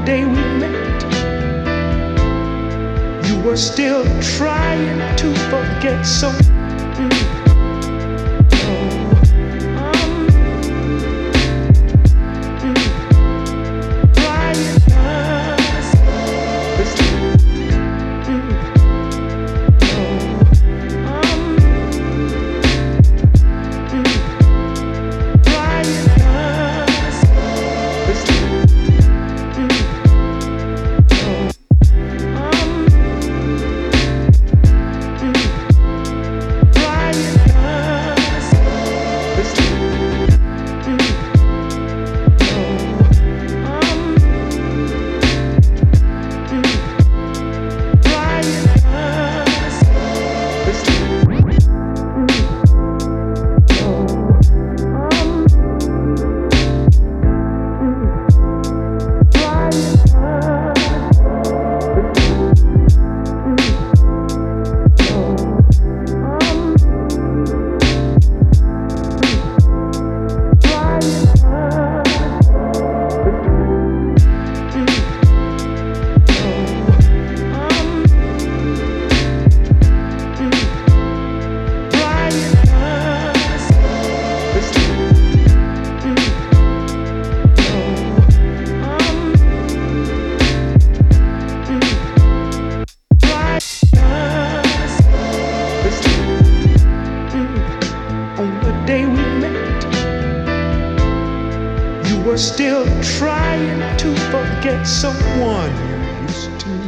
day we met, you were still trying to forget. So day we met, you were still trying to forget someone you used to